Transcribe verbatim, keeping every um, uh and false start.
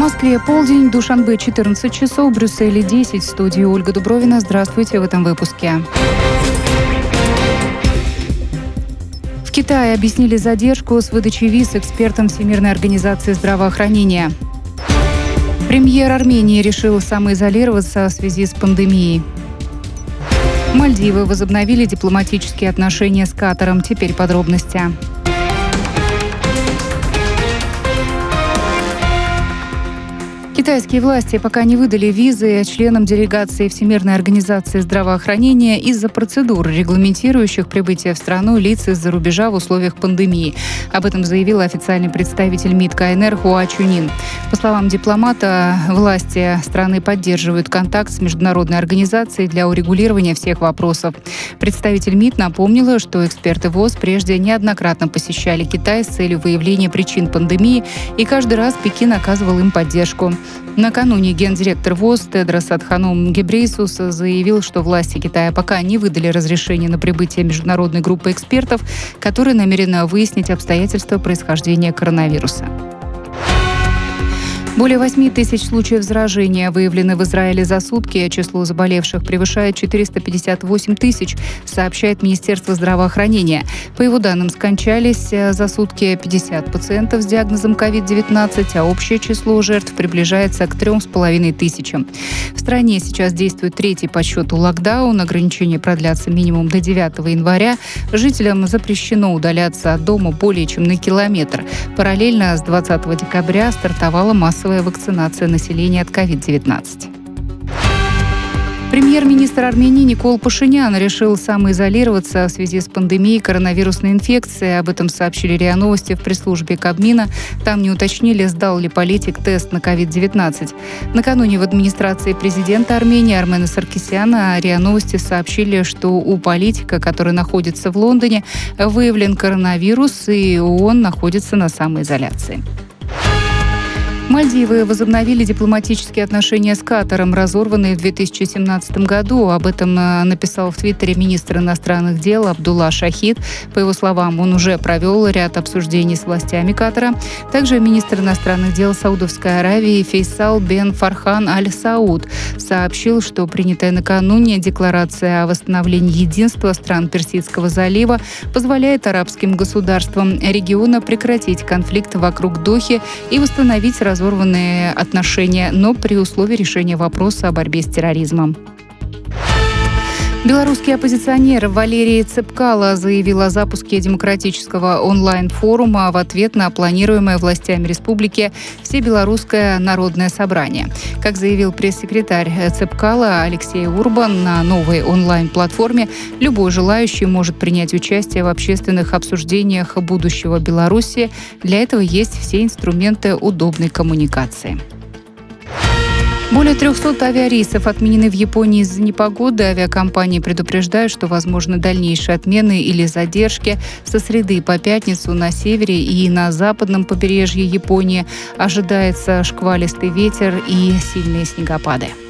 Москве полдень, в Душанбе четырнадцать часов, в Брюсселе десять. В студии Ольга Дубровина. Здравствуйте в этом выпуске. В Китае объяснили задержку с выдачей виз экспертам Всемирной организации здравоохранения. Премьер Армении решил самоизолироваться в связи с пандемией. Мальдивы возобновили дипломатические отношения с Катаром. Теперь подробности. Китайские власти пока не выдали визы членам делегации Всемирной организации здравоохранения из-за процедур, регламентирующих прибытие в страну лиц из-за рубежа в условиях пандемии. Об этом заявил официальный представитель МИД КНР Хуа Чунин. По словам дипломата, власти страны поддерживают контакт с международной организацией для урегулирования всех вопросов. Представитель МИД напомнила, что эксперты ВОЗ прежде неоднократно посещали Китай с целью выявления причин пандемии, и каждый раз Пекин оказывал им поддержку. Накануне гендиректор ВОЗ Тедрос Адханом Гебрейсус заявил, что власти Китая пока не выдали разрешение на прибытие международной группы экспертов, которые намерены выяснить обстоятельства происхождения коронавируса. Более восьми тысяч случаев заражения выявлены в Израиле за сутки. Число заболевших превышает четыреста пятьдесят восемь тысяч, сообщает Министерство здравоохранения. По его данным, скончались за сутки пятьдесят пациентов с диагнозом ковид девятнадцать, а общее число жертв приближается к трем с половиной тысячам. В стране сейчас действует третий по счету локдаун. Ограничения продлятся минимум до девятого января. Жителям запрещено удаляться от дома более чем на километр. Параллельно с двадцатого декабря стартовала массовая вакцинация населения от ковид девятнадцать. Премьер-министр Армении Никол Пашинян решил самоизолироваться в связи с пандемией коронавирусной инфекции. Об этом сообщили РИА Новости в пресс-службе Кабмина. Там не уточнили, сдал ли политик тест на ковид девятнадцать. Накануне в администрации президента Армении Армена Саркисяна РИА Новости сообщили, что у политика, который находится в Лондоне, выявлен коронавирус, и он находится на самоизоляции. Мальдивы возобновили дипломатические отношения с Катаром, разорванные в две тысячи семнадцатом году. Об этом написал в Твиттере министр иностранных дел Абдулла Шахид. По его словам, он уже провел ряд обсуждений с властями Катара. Также министр иностранных дел Саудовской Аравии Фейсал бен Фархан аль-Сауд сообщил, что принятая накануне декларация о восстановлении единства стран Персидского залива позволяет арабским государствам региона прекратить конфликт вокруг Дохи и восстановить разорванные разорванные отношения, но при условии решения вопроса о борьбе с терроризмом. Белорусский оппозиционер Валерий Цепкало заявил о запуске демократического онлайн-форума в ответ на планируемое властями республики Всебелорусское народное собрание. Как заявил пресс-секретарь Цепкало Алексей Урбан, на новой онлайн-платформе любой желающий может принять участие в общественных обсуждениях будущего Беларуси. Для этого есть все инструменты удобной коммуникации. Более трехсот авиарейсов отменены в Японии из-за непогоды. Авиакомпании предупреждают, что возможны дальнейшие отмены или задержки. Со среды по пятницу на севере и на западном побережье Японии ожидается шквалистый ветер и сильные снегопады.